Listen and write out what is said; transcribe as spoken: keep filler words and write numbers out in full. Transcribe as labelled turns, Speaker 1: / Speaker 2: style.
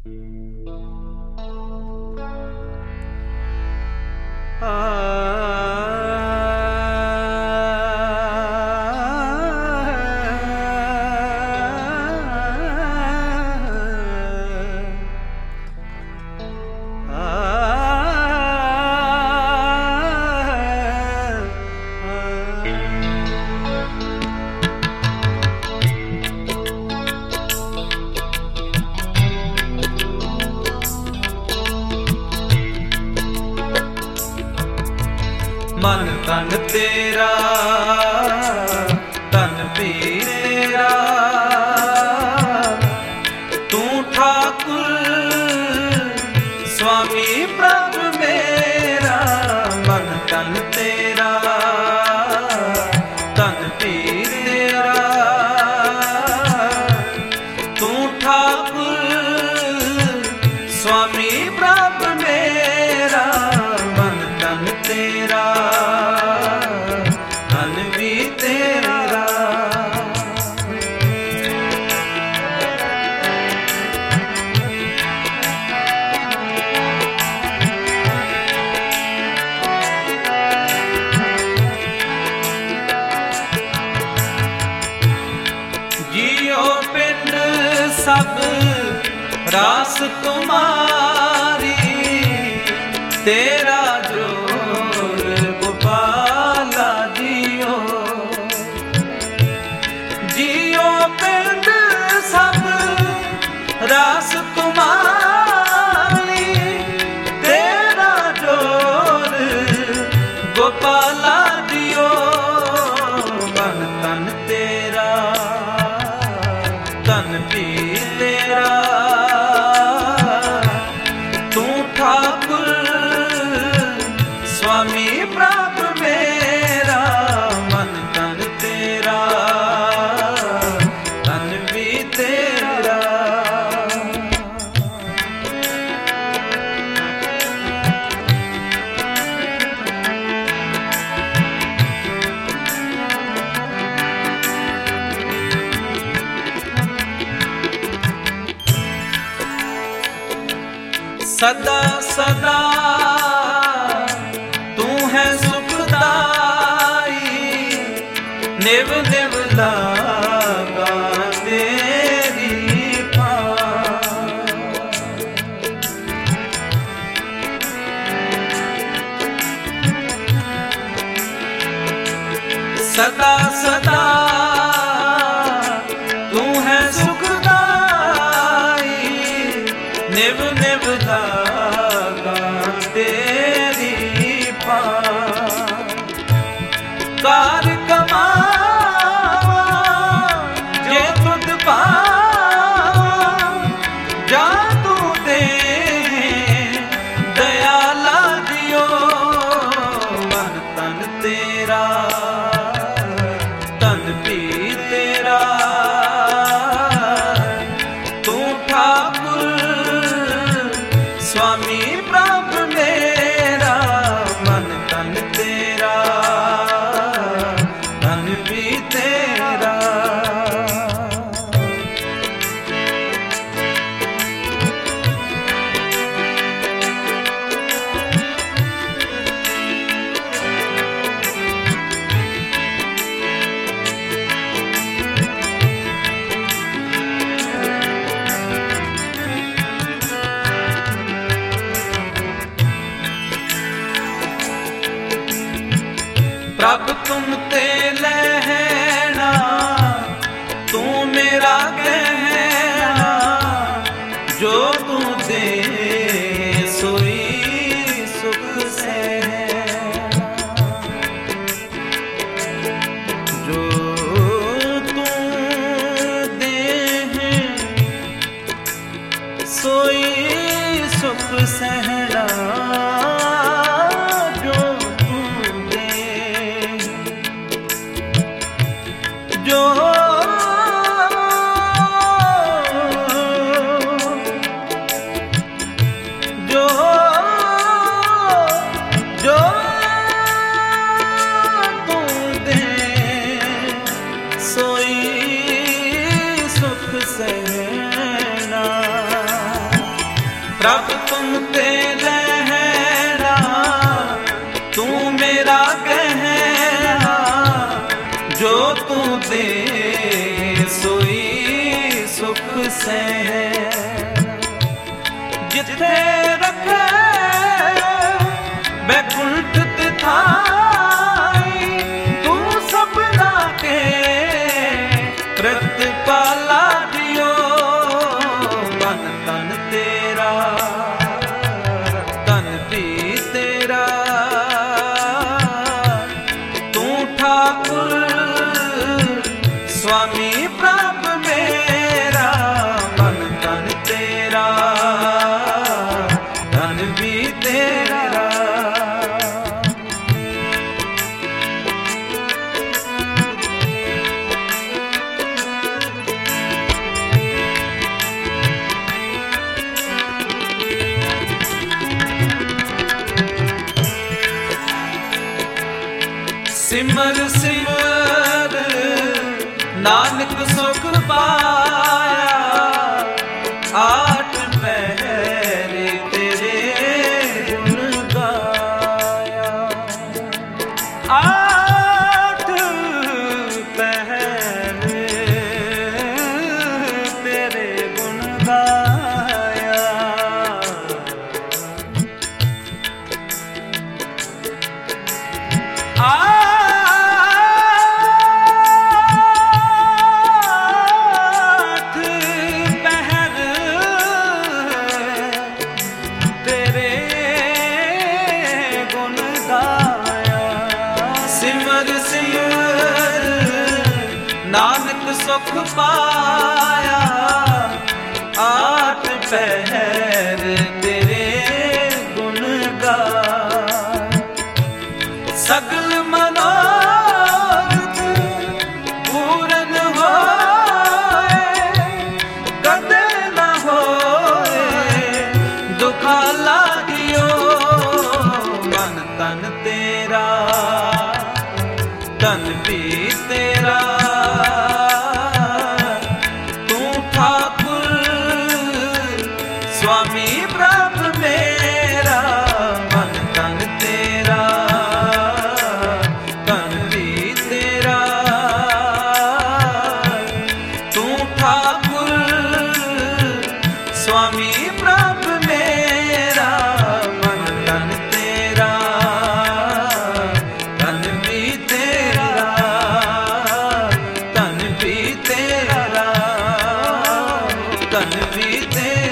Speaker 1: मन तन तेरा तन पीरा तू ठाकुर स्वामी प्रभु मेरा। मन तन तेरा तन पीरा तू ठाकुर स्वामी प्रभु मेरा। मन तन तेरा सब रास तुम्हारी तेरा जोर गोपाला जियो। जियो पिंड सब रास तुम्हारी तेरा जोर गोपाला जियो। मन तन तेरा तन पी तेरा तू ठाकुर स्वामी प्रभु मेरा। मन तन तेरा तन भी तेरा। सदा सदा तू है सुखदाई निव निव लागा तेरी सदा सदा तू है सुखदाई निव निव लागा तेरी कार कमावा जे तुद पावा जा तू दे दयाला दियो। मन तन तेरा तन भी तेरा तू ठाकुर स्वामी प्रभु मेरा। मन तन तेरा तन भी तेरा। प्रभु तुम ते लहना तू मेरा गहना जो तू दे सोई सुख से जो तू दे सोई सुख सहना। जो जो जो तू दे सोई सुख सहना। रब तुम ते रहना, तू मेरा गहना, जो तू दे सोई सुख से। जिथे रखे बैकुंठ तिथाई, तू सबना के प्रतिपाला दियो। मन तन तेरा, तन भी तेरा, तू ठाकुर स्वामी प्रभु मेरा। मन तन तेरा, तन भी तेरा। सिमर सिमर नानक सुख पाया, आठ पहरे तेरे गुण गाया। आठ पहरे तेरे गुण गाया। आठ पहर तेरे गुण गाया। सिमर सिमर नानक सुख पाया, आठ पहर तेरे गुण गाया। सगल मनोरथ पूरन होए, कदे न होए दुखा लागियो। मन तन तेरा, तन भी तेरा, तू ठाकुर स्वामी प्रभु मेरा। मन तन तेरा, तन भी तेरा, तू ठाकुर स्वामी प्रभु मेरा। मन तन तेरा, तन भी तेरा, तन भी तेरा, तन भी तेरा।